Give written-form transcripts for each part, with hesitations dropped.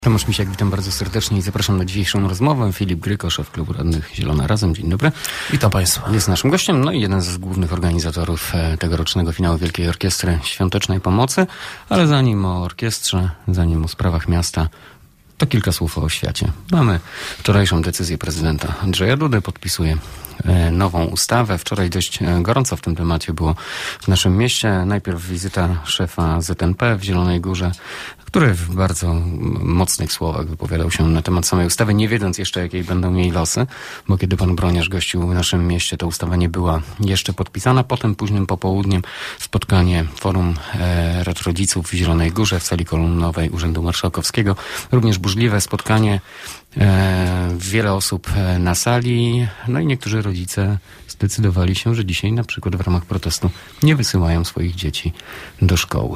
Tomasz Misiak, witam bardzo serdecznie i zapraszam na dzisiejszą rozmowę. Filip Gryko, szef Klubu Radnych Zielona Razem. Dzień dobry. Witam Państwa. Jest naszym gościem, no i jeden z głównych organizatorów tegorocznego finału Wielkiej Orkiestry Świątecznej Pomocy. Ale zanim o orkiestrze, zanim o sprawach miasta, to kilka słów o oświacie. Mamy wczorajszą decyzję prezydenta Andrzeja Dudy, podpisuje nową ustawę. Wczoraj dość gorąco w tym temacie było w naszym mieście. Najpierw wizyta szefa ZNP w Zielonej Górze, który w bardzo mocnych słowach wypowiadał się na temat samej ustawy, nie wiedząc jeszcze, jakie będą jej losy, bo kiedy pan Broniarz gościł w naszym mieście, ta ustawa nie była jeszcze podpisana. Potem późnym popołudniem spotkanie Forum Rad Rodziców w Zielonej Górze w sali kolumnowej Urzędu Marszałkowskiego. Również burzliwe spotkanie, wiele osób na sali, no i niektórzy rodzice zdecydowali się, że dzisiaj na przykład w ramach protestu nie wysyłają swoich dzieci do szkoły.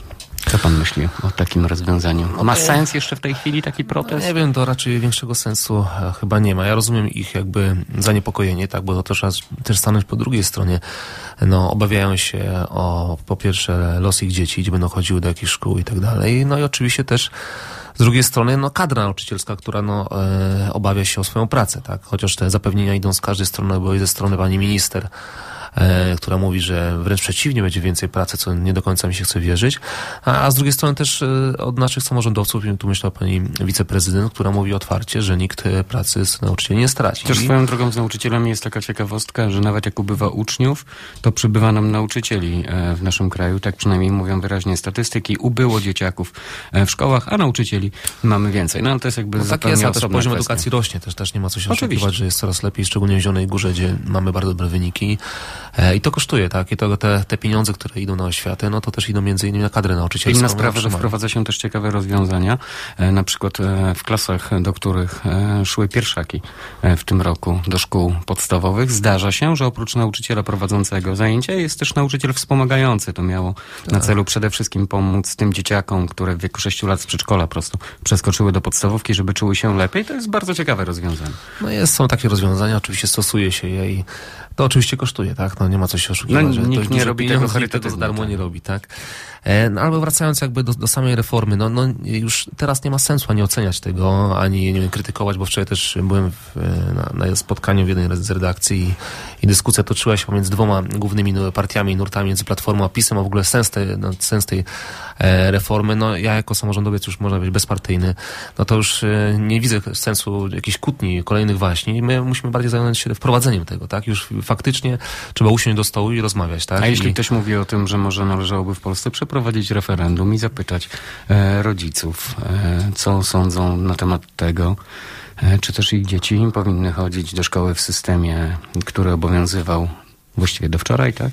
Co pan myśli o takim rozwiązaniu? Ma sens jeszcze w tej chwili taki protest? Nie wiem, to raczej większego sensu chyba nie ma. Ja rozumiem ich jakby zaniepokojenie, tak, bo to trzeba też stanąć po drugiej stronie. No, obawiają się o, po pierwsze, los ich dzieci, gdzie będą chodziły do jakichś szkół i tak dalej. No i oczywiście też z drugiej strony, no, kadra nauczycielska, która, no, obawia się o swoją pracę, tak. Chociaż te zapewnienia idą z każdej strony, bo i ze strony pani minister, która mówi, że wręcz przeciwnie, będzie więcej pracy, co nie do końca mi się chce wierzyć. A z drugiej strony też od naszych samorządowców, tu myślę o pani wiceprezydent, która mówi otwarcie, że nikt pracy z nauczycieli nie straci. Też swoją drogą z nauczycielami jest taka ciekawostka, że nawet jak ubywa uczniów, to przybywa nam nauczycieli w naszym kraju. Tak przynajmniej mówią wyraźnie statystyki. Ubyło dzieciaków w szkołach, a nauczycieli mamy więcej. No to jest jakby tak jest, a też poziom edukacji rośnie. Też nie ma co się oczekiwać, że jest coraz lepiej, szczególnie w Zielonej Górze, gdzie mamy bardzo dobre wyniki. I to kosztuje, tak? I te pieniądze, które idą na oświatę, no to też idą między innymi na kadrę nauczycielską. Inna sprawa, że wprowadza się też ciekawe rozwiązania. Na przykład w klasach, do których szły pierwszaki w tym roku do szkół podstawowych, zdarza się, że oprócz nauczyciela prowadzącego zajęcia jest też nauczyciel wspomagający. To miało na celu przede wszystkim pomóc tym dzieciakom, które w wieku 6 lat z przedszkola po prostu przeskoczyły do podstawówki, żeby czuły się lepiej. To jest bardzo ciekawe rozwiązanie. No są takie rozwiązania, oczywiście stosuje się je i to oczywiście kosztuje, tak? No nie ma co się oszukiwać. No, nikt nie robi tego charytatywnie. Tego darmo nie robi, tak? No, albo wracając jakby do samej reformy, no już teraz nie ma sensu ani oceniać tego, ani nie wiem, krytykować, bo wczoraj też byłem na spotkaniu w jednej z redakcji i dyskusja toczyła się pomiędzy dwoma głównymi partiami i nurtami, między Platformą a PiS-em, a w ogóle sens tej reformy. No ja jako samorządowiec już można być bezpartyjny, no to już nie widzę sensu jakichś kłótni, kolejnych waśni. My musimy bardziej zająć się wprowadzeniem tego, tak? Już faktycznie trzeba usiąść do stołu i rozmawiać, tak? A jeśli ktoś mówi o tym, że może należałoby w Polsce przeprowadzić referendum i zapytać rodziców, co sądzą na temat tego, czy też ich dzieci powinny chodzić do szkoły w systemie, który obowiązywał właściwie do wczoraj, tak?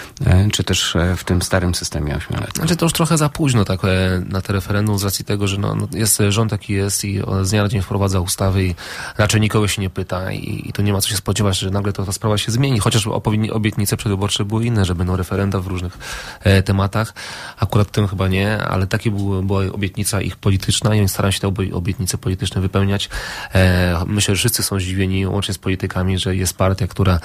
Czy też w tym starym systemie 8-letnim? Znaczy to już trochę za późno tak na te referendum z racji tego, że jest rząd jaki jest i z dnia na dzień wprowadza ustawy i raczej nikogo się nie pyta i to nie ma co się spodziewać, że nagle ta sprawa się zmieni. Chociaż obietnice przedwyborcze były inne, że będą referenda w różnych tematach. Akurat w tym chyba nie, ale takie była obietnica ich polityczna i oni starają się te obietnice polityczne wypełniać. Myślę, że wszyscy są zdziwieni, łącznie z politykami, że jest partia, która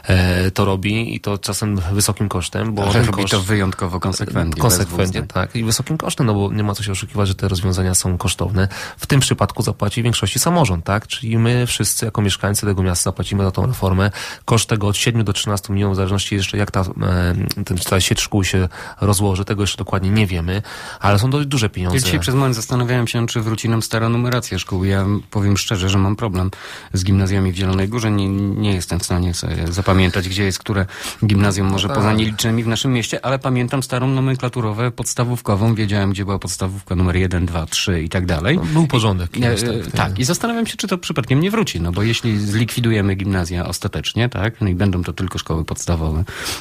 to robi i to czasem wysokim kosztem, bo robi to wyjątkowo konsekwentnie. Konsekwentnie, tak. I wysokim kosztem, no bo nie ma co się oszukiwać, że te rozwiązania są kosztowne. W tym przypadku zapłaci w większości samorząd, tak? Czyli my wszyscy jako mieszkańcy tego miasta zapłacimy za tą reformę. Koszt tego od 7 do 13 milionów, w zależności jeszcze jak ta sieć szkół się rozłoży, tego jeszcze dokładnie nie wiemy, ale są dość duże pieniądze. Ja dzisiaj przez moment zastanawiałem się, czy wróci nam stara numeracja szkół. Ja powiem szczerze, że mam problem z gimnazjami w Zielonej Górze. Nie jestem w stanie sobie zapamiętać, gdzie jest które gimnazjum, może poza nielicznymi w naszym mieście, ale pamiętam starą nomenklaturową podstawówkową. Wiedziałem, gdzie była podstawówka numer 1, 2, 3 i tak dalej. No, był porządek. Tak. I zastanawiam się, czy to przypadkiem nie wróci. No bo jeśli zlikwidujemy gimnazja ostatecznie, tak, no i będą to tylko szkoły podstawowe,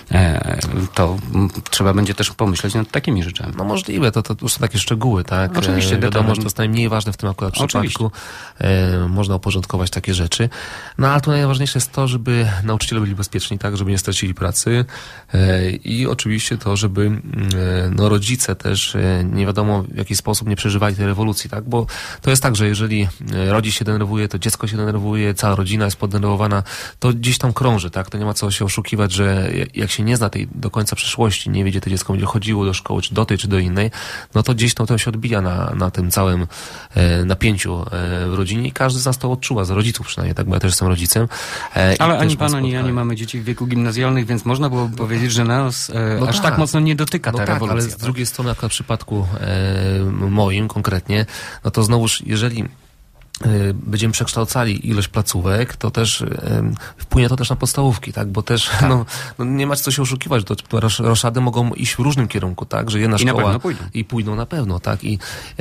to trzeba będzie też pomyśleć nad takimi rzeczami. No możliwe, to już są takie szczegóły, tak? Oczywiście. Wiadomo, że to jest najmniej ważne w tym akurat przypadku. Można uporządkować takie rzeczy. No ale tu najważniejsze jest to, żeby nauczyciele byli bezpieczni, tak? Żeby nie stać stracili pracy i oczywiście to, żeby rodzice też nie wiadomo w jaki sposób nie przeżywali tej rewolucji, tak? Bo to jest tak, że jeżeli rodzic się denerwuje, to dziecko się denerwuje, cała rodzina jest poddenerwowana, to gdzieś tam krąży, tak? To nie ma co się oszukiwać, że jak się nie zna tej do końca przyszłości, nie wie, gdzie to dziecko będzie chodziło do szkoły, czy do tej, czy do innej, no to gdzieś to się odbija na tym całym napięciu w rodzinie i każdy z nas to odczuwa, z rodziców przynajmniej, tak? Bo ja też jestem rodzicem. Ale ani pan, ani ja nie mamy dzieci w wieku gimnazjalnych, więc można byłoby powiedzieć, że nas aż tak mocno nie dotyka ta rewolucja. Ale z drugiej strony, jak na przypadku moim konkretnie, no to znowuż, jeżeli będziemy przekształcali ilość placówek, to też wpłynie to też na podstawówki, tak? Bo też no nie ma co się oszukiwać, to roszady mogą iść w różnym kierunku, tak? Że jedna szkoła pójdą na pewno, tak? I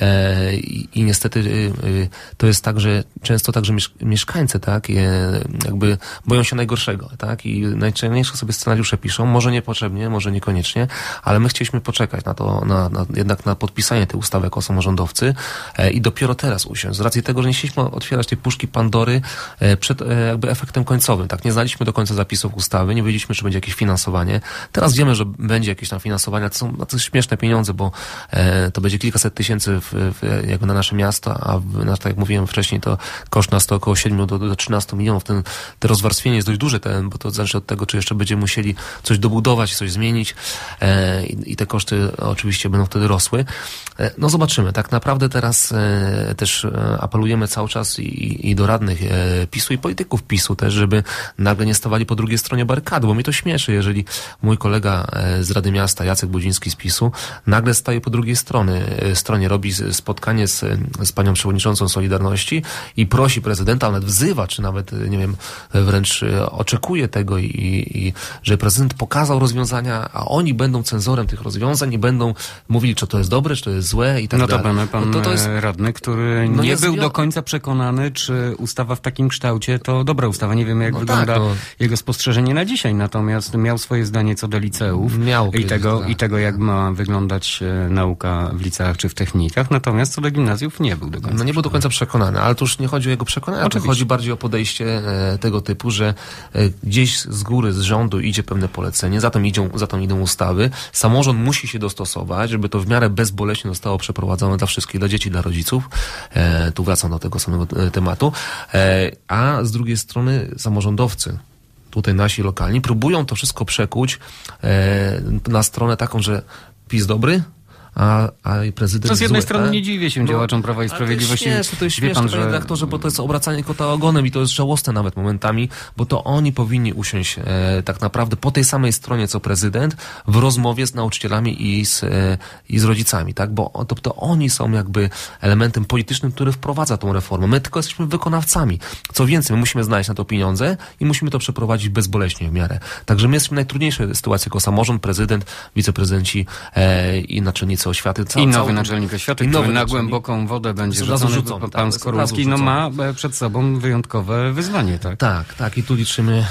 niestety to jest tak, że często tak, że mieszkańcy, tak? Jakby boją się najgorszego, tak? I najczęściej sobie scenariusze piszą, może niepotrzebnie, może niekoniecznie, ale my chcieliśmy poczekać na to, jednak na podpisanie tej ustawy jako samorządowcy i dopiero teraz usiąść. Z racji tego, że nie chcieliśmy otwierać tej puszki Pandory przed jakby efektem końcowym. Tak, nie znaliśmy do końca zapisów ustawy, nie wiedzieliśmy, czy będzie jakieś finansowanie. Teraz wiemy, że będzie jakieś tam finansowanie, to są śmieszne pieniądze, bo to będzie kilkaset tysięcy jakby na nasze miasto, a tak jak mówiłem wcześniej, to koszt nas to około 7 do 13 milionów. Te rozwarstwienie jest dość duże, bo to zależy od tego, czy jeszcze będziemy musieli coś dobudować, coś zmienić i te koszty oczywiście będą wtedy rosły. No zobaczymy. Tak naprawdę teraz też apelujemy cały czas i do radnych PiS-u i polityków PiS-u też, żeby nagle nie stawali po drugiej stronie barykady, bo mnie to śmieszy, jeżeli mój kolega z Rady Miasta, Jacek Budziński z PiS-u, nagle staje po drugiej stronie, robi spotkanie z panią przewodniczącą Solidarności i prosi prezydenta, nawet wzywa, czy nawet, nie wiem, wręcz oczekuje tego i że prezydent pokazał rozwiązania, a oni będą cenzorem tych rozwiązań i będą mówili, czy to jest dobre, czy to jest złe i tak dalej. Notabene pan to jest radny, który nie był do końca przekonany, czy ustawa w takim kształcie to dobra ustawa. Nie wiem, jak wygląda jego spostrzeżenie na dzisiaj, natomiast miał swoje zdanie co do liceów i tego, jak ma wyglądać nauka w liceach czy w technikach, natomiast co do gimnazjów nie był do końca nie był do końca przekonany, ale to już nie chodzi o jego przekonanie, to chodzi bardziej o podejście tego typu, że gdzieś z góry, z rządu idzie pewne polecenie, za tym idą ustawy. Samorząd musi się dostosować, żeby to w miarę bezboleśnie zostało przeprowadzone dla wszystkich, dla dzieci, dla rodziców. Tu wracam do tego samego tematu. A z drugiej strony samorządowcy, tutaj nasi lokalni, próbują to wszystko przekuć na stronę taką, że PiS dobry, a prezydent to z jednej strony nie dziwię się działaczom Prawa i Sprawiedliwości. To jest śmieszne, panie redaktorze, bo to jest obracanie kota ogonem i to jest żałosne nawet momentami, bo to oni powinni usiąść tak naprawdę po tej samej stronie co prezydent w rozmowie z nauczycielami i z rodzicami, tak? Bo to oni są jakby elementem politycznym, który wprowadza tą reformę. My tylko jesteśmy wykonawcami. Co więcej, my musimy znaleźć na to pieniądze i musimy to przeprowadzić bezboleśnie w miarę. Także my jesteśmy w najtrudniejszej sytuacji jako samorząd, prezydent, wiceprezydenci i naczelnicy oświaty. I nowy naczelnik oświaty, który na głęboką wodę będzie rzucony, pan Skorupski, ma przed sobą wyjątkowe wyzwanie, tak? Tak. I tu liczymy,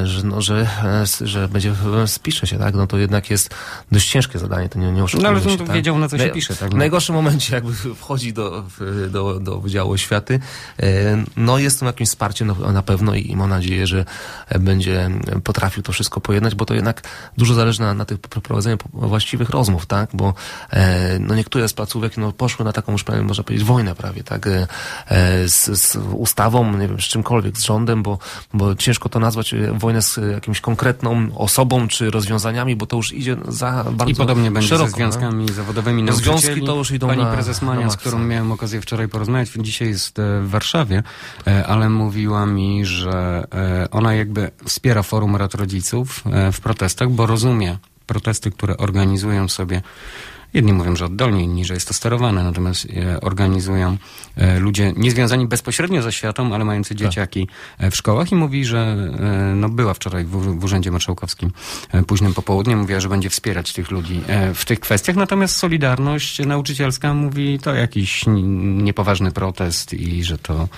że będzie, spisze się, tak? No to jednak jest dość ciężkie zadanie, to nie oszukujmy się. Ale to wiedział, na co się pisze, tak? W najgorszym momencie jakby wchodzi do Wydziału Oświaty. No jest to jakimś wsparciem na pewno i mam nadzieję, że będzie potrafił to wszystko pojednać, bo to jednak dużo zależy na tych prowadzeniu właściwych rozmów, tak? Bo niektóre z placówek poszły na taką już można powiedzieć wojnę prawie, tak, z ustawą, nie wiem, z czymkolwiek, z rządem, bo ciężko to nazwać wojnę z jakimś konkretną osobą czy rozwiązaniami, bo to już idzie za bardzo. I podobnie będzie szeroko, ze związkami zawodowymi nauczycieli. Związki to już idą Pani prezes Mania, z którą miałem okazję wczoraj porozmawiać, dzisiaj jest w Warszawie, ale mówiła mi, że ona jakby wspiera Forum Rad Rodziców w protestach, bo rozumie protesty, które organizują sobie. Jedni mówią, że oddolnie, inni, że jest to sterowane, natomiast organizują ludzie niezwiązani bezpośrednio ze oświatą, ale mający dzieciaki w szkołach i mówi, że była wczoraj w Urzędzie Marszałkowskim późnym popołudniem, mówiła, że będzie wspierać tych ludzi w tych kwestiach, natomiast Solidarność Nauczycielska mówi, to jakiś niepoważny protest i że to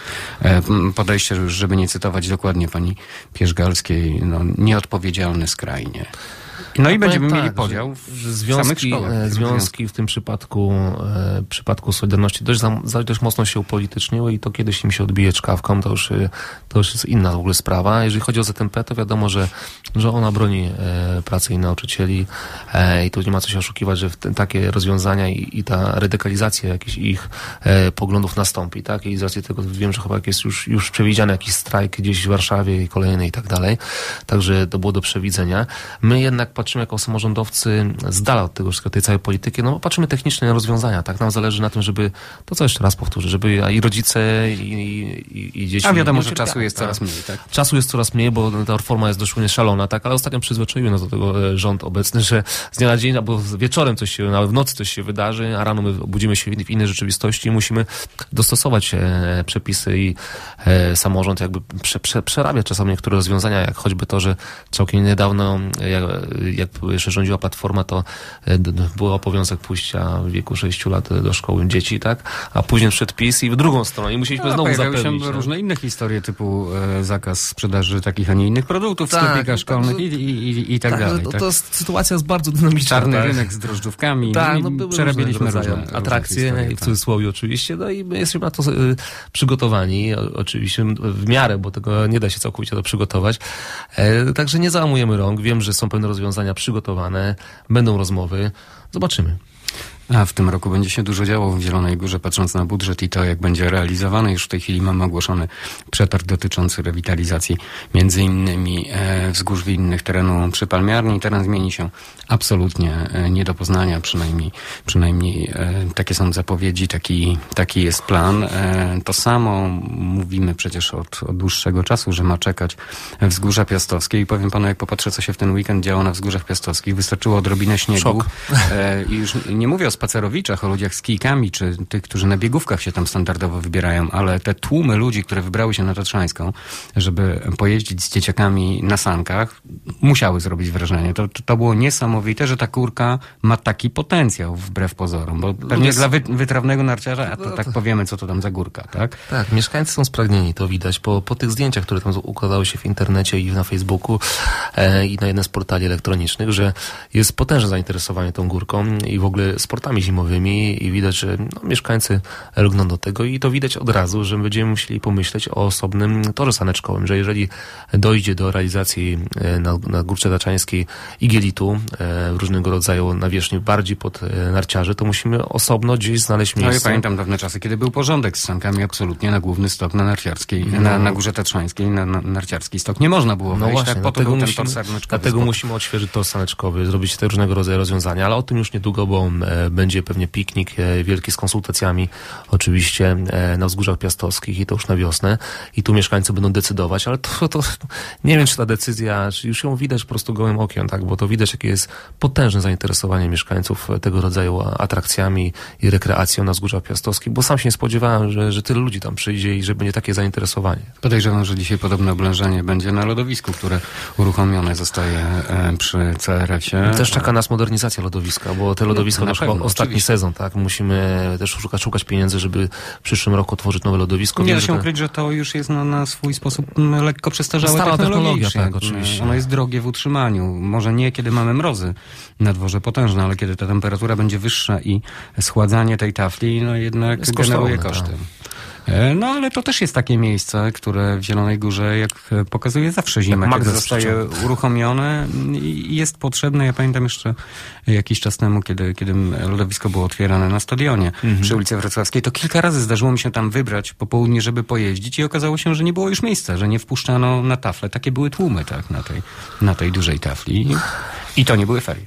podejście, żeby nie cytować dokładnie pani Pierzgalskiej, nieodpowiedzialne skrajnie. No i będziemy mieli podział w samych szkołach. Związki w tym przypadku Solidarności dość mocno się upolityczniły i to kiedyś im się odbije czkawką, to już jest inna w ogóle sprawa. Jeżeli chodzi o ZMP, to wiadomo, że ona broni pracy i nauczycieli i tu nie ma co się oszukiwać, że takie rozwiązania i ta radykalizacja jakichś ich poglądów nastąpi, tak? I z racji tego wiem, że chyba jest już przewidziany jakiś strajk gdzieś w Warszawie i kolejny i tak dalej. Także to było do przewidzenia. My jednak patrzymy jako samorządowcy z dala od tego wszystkiego, tej całej polityki, no patrzymy technicznie na rozwiązania, tak? Nam zależy na tym, żeby, to co jeszcze raz powtórzę, żeby i rodzice i dzieci... A wiadomo, że czasu jest coraz mniej, tak? Czasu jest coraz mniej, bo ta reforma jest dosłownie szalona, tak? Ale ostatnio przyzwyczaiły nas do tego rząd obecny, że z dnia na dzień, albo wieczorem coś się, nawet w nocy coś się wydarzy, a rano my budzimy się w innej rzeczywistości i musimy dostosować przepisy i samorząd jakby przerabia czasami niektóre rozwiązania, jak choćby to, że całkiem niedawno, jak jeszcze rządziła Platforma, to był obowiązek pójścia w wieku 6 lat do szkoły dzieci, tak? A później wszedł PiS i w drugą stronę i musieliśmy znowu zapewnić. Pojawiały się różne inne historie, typu zakaz sprzedaży takich, a nie innych produktów w sklepikach szkolnych i tak dalej. To sytuacja jest bardzo dynamiczna. Czarny rynek z drożdżówkami. Przerabialiśmy różne atrakcje, historie, w cudzysłowie oczywiście, no i my jesteśmy na to przygotowani, oczywiście w miarę, bo tego nie da się całkowicie to przygotować. Także nie załamujemy rąk. Wiem, że są pewne rozwiązania przygotowane, będą rozmowy. Zobaczymy. A w tym roku będzie się dużo działo w Zielonej Górze, patrząc na budżet i to, jak będzie realizowany. Już w tej chwili mamy ogłoszony przetarg dotyczący rewitalizacji między innymi wzgórz winnych terenu przypalmiarni. Teren zmieni się absolutnie nie do poznania, przynajmniej takie są zapowiedzi, taki jest plan. To samo mówimy przecież od dłuższego czasu, że ma czekać Wzgórza Piastowskie i powiem panu, jak popatrzę, co się w ten weekend działo na Wzgórzach Piastowskich, wystarczyło odrobinę śniegu. I już nie mówię o spacerowiczach, o ludziach z kijkami, czy tych, którzy na biegówkach się tam standardowo wybierają, ale te tłumy ludzi, które wybrały się na Tatrzańską, żeby pojeździć z dzieciakami na sankach, musiały zrobić wrażenie. To było niesamowite, że ta górka ma taki potencjał wbrew pozorom, bo pewnie dla wytrawnego narciarza, a to tak powiemy, co to tam za górka, tak? Tak, mieszkańcy są spragnieni, to widać po tych zdjęciach, które tam układały się w internecie i na Facebooku i na jednym z portali elektronicznych, że jest potężne zainteresowanie tą górką i w ogóle sportami zimowymi i widać, że mieszkańcy lgną do tego i to widać od razu, że będziemy musieli pomyśleć o osobnym torze saneczkowym, że jeżeli dojdzie do realizacji na Górce Taczańskiej igielitu różnego rodzaju nawierzchni bardziej pod narciarzy, to musimy osobno gdzieś znaleźć miejsce. No ja pamiętam dawne czasy, kiedy był porządek z sankami absolutnie na główny stok na narciarskiej, na Górze Tatrzańskiej, na narciarski stok. Nie można było wejść, właśnie, tak po to był ten tor saneczkowy. Dlatego musimy odświeżyć tor saneczkowy, zrobić te różnego rodzaju rozwiązania, ale o tym już niedługo, bo będzie pewnie piknik wielki z konsultacjami oczywiście na Wzgórzach Piastowskich i to już na wiosnę i tu mieszkańcy będą decydować, ale to nie wiem, czy ta decyzja, czy już ją widać po prostu gołym okiem, tak, bo to widać, jakie jest potężne zainteresowanie mieszkańców tego rodzaju atrakcjami i rekreacją na Wzgórzach Piastowskich, bo sam się nie spodziewałem, że tyle ludzi tam przyjdzie i że będzie takie zainteresowanie. Podejrzewam, że dzisiaj podobne oblężenie będzie na lodowisku, które uruchomione zostaje przy CRS-ie. Też czeka nas modernizacja lodowiska, bo te lodowisko już chyba ostatni sezon, tak? Musimy też szukać pieniędzy, żeby w przyszłym roku otworzyć nowe lodowisko. Nie da się ukryć, że to już jest na swój sposób lekko przestarzałe technologia, tak, oczywiście. Ono jest drogie w utrzymaniu. Może nie, kiedy mamy mrozy na dworze potężne, ale kiedy ta temperatura będzie wyższa i schładzanie tej tafli, no jednak generuje koszty. Tak. No ale to też jest takie miejsce, które w Zielonej Górze, jak pokazuje zawsze zimę, kiedy zostaje uruchomione i jest potrzebne. Ja pamiętam jeszcze jakiś czas temu, kiedy lodowisko było otwierane na stadionie przy ulicy Wrocławskiej, to kilka razy zdarzyło mi się tam wybrać po południu, żeby pojeździć i okazało się, że nie było już miejsca, że nie wpuszczano na taflę. Takie były tłumy, tak, na tej dużej tafli. I to nie były ferie.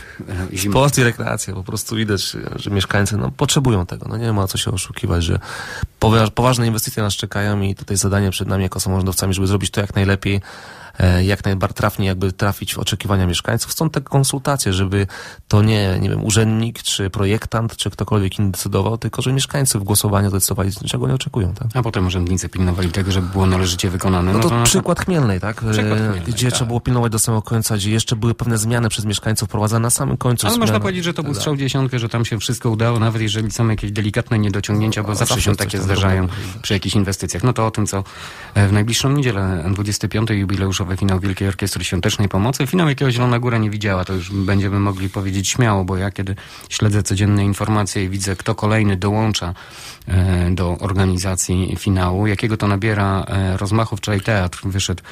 Sport i rekreacja. Po prostu widać, że mieszkańcy potrzebują tego. Nie ma co się oszukiwać, że poważne inwestycje nas czekają i tutaj zadanie przed nami jako samorządowcami, żeby zrobić to jak najlepiej, jak najbardziej trafnie jakby trafić w oczekiwania mieszkańców. Są te konsultacje, żeby to nie wiem, urzędnik, czy projektant, czy ktokolwiek inny decydował, tylko że mieszkańcy w głosowaniu zdecydowali, czego nie oczekują. Tak? A potem urzędnicy pilnowali tego, żeby było należycie wykonane. No to przykład Chmielnej, tak? Gdzie trzeba było pilnować do samego końca, gdzie jeszcze były pewne zmiany przez mieszkańców wprowadzane na samym końcu. Ale można powiedzieć, że to był strzał w dziesiątkę, że tam się wszystko udało, nawet jeżeli są jakieś delikatne niedociągnięcia, bo zawsze się takie zdarzają przy jakichś inwestycjach. No to o tym, co w najbliższą niedzielę, 25. jubileuszowe finałowy, finał Wielkiej Orkiestry Świątecznej Pomocy. Finał, jakiego Zielona Góra nie widziała, to już będziemy mogli powiedzieć śmiało, bo ja kiedy śledzę codzienne informacje i widzę, kto kolejny dołącza do organizacji finału, jakiego to nabiera rozmachu. Wczoraj teatr wyszedł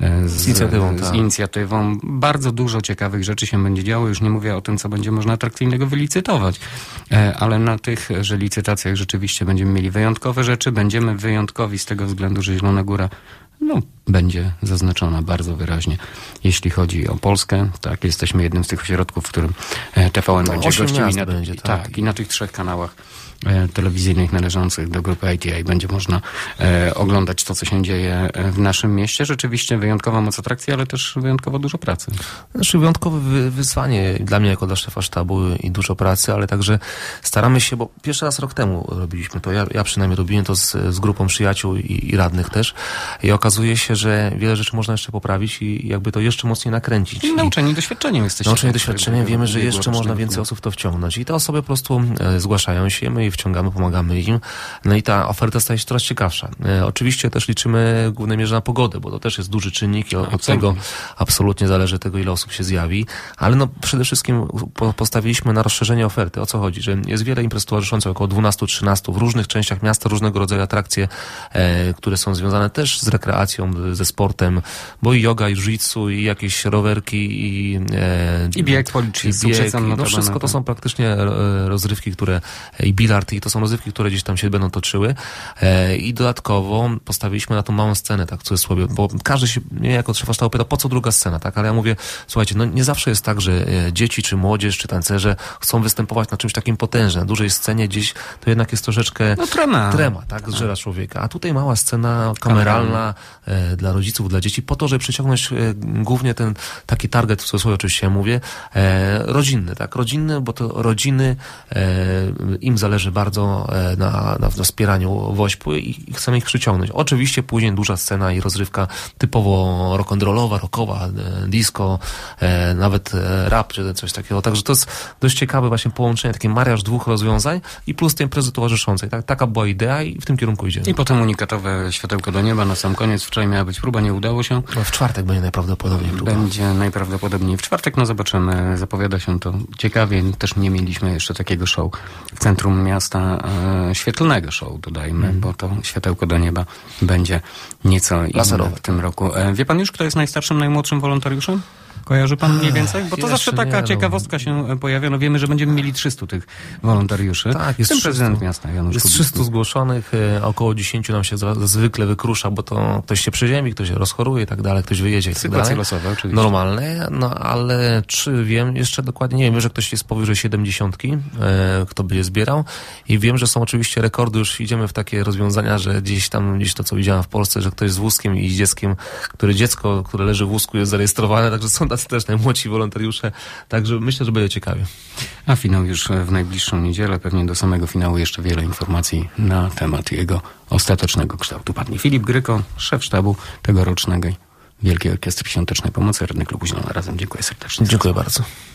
z inicjatywą. Bardzo dużo ciekawych rzeczy się będzie działo. Już nie mówię o tym, co będzie można atrakcyjnego wylicytować, ale na tychże licytacjach rzeczywiście będziemy mieli wyjątkowe rzeczy. Będziemy wyjątkowi z tego względu, że Zielona Góra będzie zaznaczona bardzo wyraźnie. Jeśli chodzi o Polskę, tak, jesteśmy jednym z tych ośrodków, w którym TVN będzie gościł i na tych 3 kanałach telewizyjnych należących do grupy ITI będzie można oglądać to, co się dzieje w naszym mieście. Rzeczywiście wyjątkowa moc atrakcji, ale też wyjątkowo dużo pracy. Znaczy wyjątkowe wyzwanie dla mnie jako dla szefa sztabu i dużo pracy, ale także staramy się, bo pierwszy raz rok temu robiliśmy to, ja przynajmniej robiłem to z grupą przyjaciół i radnych też i okazuje się, że wiele rzeczy można jeszcze poprawić i jakby to jeszcze mocniej nakręcić. Nauczeni doświadczeniem jesteście. Nauczeni doświadczeniem, wiemy, że jeszcze można więcej osób w to wciągnąć i te osoby po prostu zgłaszają się, my wciągamy, pomagamy im. No i ta oferta staje się coraz ciekawsza. Oczywiście też liczymy w głównej mierze na pogodę, bo to też jest duży czynnik i od tego absolutnie zależy tego, ile osób się zjawi. Ale przede wszystkim postawiliśmy na rozszerzenie oferty. O co chodzi? Że jest wiele imprez towarzyszących, około 12-13 w różnych częściach miasta, różnego rodzaju atrakcje, które są związane też z rekreacją, ze sportem, bo i yoga, i jiu-jitsu, i jakieś rowerki, i bieg policzny. No wszystko to są praktycznie rozrywki, i bilard, i to są rozrywki, które gdzieś tam się będą toczyły. I dodatkowo postawiliśmy na tą małą scenę, tak w cudzysłowie, bo każdy się, mnie jako szefa sztabu pyta, po co druga scena, tak? Ale ja mówię, słuchajcie, nie zawsze jest tak, że dzieci, czy młodzież, czy tancerze chcą występować na czymś takim potężnym, na dużej scenie gdzieś, to jednak jest troszeczkę trema, tak? Zżera człowieka. A tutaj mała scena kameralna dla rodziców, dla dzieci, po to, żeby przyciągnąć głównie ten taki target, w cudzysłowie oczywiście mówię, rodzinny, tak? Rodzinny, bo to rodziny im zależy bardzo na wspieraniu WOŚP-u i chcemy ich przyciągnąć. Oczywiście później duża scena i rozrywka typowo rock'n'rollowa, rockowa, disco, nawet rap, czy coś takiego. Także to jest dość ciekawe właśnie połączenie, taki mariaż 2 rozwiązań i plus tej imprezy towarzyszącej. Tak? Taka była idea i w tym kierunku idziemy. I potem unikatowe światełko do nieba na sam koniec. Wczoraj miała być próba, nie udało się. W czwartek będzie najprawdopodobniej próba. Będzie najprawdopodobniej w czwartek, zobaczymy. Zapowiada się to ciekawie. Też nie mieliśmy jeszcze takiego show w centrum miasta, świetlnego show, dodajmy, bo to światełko do nieba będzie nieco inne w tym roku. Wie pan już, kto jest najstarszym, najmłodszym wolontariuszem? Kojarzy pan mniej więcej? Bo to zawsze taka ciekawostka się pojawia. Wiemy, że będziemy mieli 300 tych wolontariuszy. Tak, jest prezydent miasta Janusz Jest Kubicki. 300 zgłoszonych, około 10 nam się zwykle wykrusza, bo to ktoś się przeziębi, ktoś się rozchoruje i tak dalej, ktoś wyjedzie i tak dalej. Sytuacje losowe oczywiście. Normalne, ale czy wiem, jeszcze dokładnie nie wiem, że ktoś jest powyżej 70, kto będzie zbierał i wiem, że są oczywiście rekordy, już idziemy w takie rozwiązania, że gdzieś to, co widziałem w Polsce, że ktoś z wózkiem i z dzieckiem, dziecko, które leży w wózku, jest zarejestrowane, także są tacy też najmłodsi wolontariusze, także myślę, że będzie ciekawie. A finał już w najbliższą niedzielę, pewnie do samego finału jeszcze wiele informacji na temat jego ostatecznego kształtu padnie. Filip Gryko, szef sztabu tegorocznej Wielkiej Orkiestry Świątecznej Pomocy, radny klubu Zielona Razem. Dziękuję serdecznie. Dziękuję bardzo.